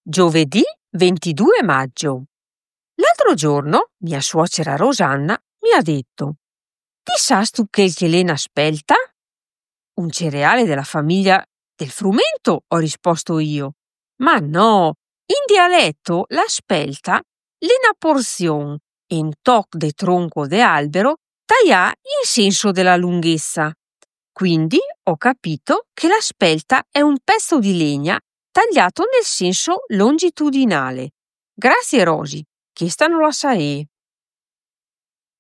Giovedì 22 maggio. L'altro giorno mia suocera Rosanna mi ha detto: «Ti sas tu che l'è una spelta?» «Un cereale della famiglia del frumento», ho risposto io. «Ma no, in dialetto la spelta è una porzione e un toc de tronco de albero taglià in senso della lunghezza». Quindi ho capito che la spelta è un pezzo di legna tagliato nel senso longitudinale. Grazie Rosy, questa non la sapevo.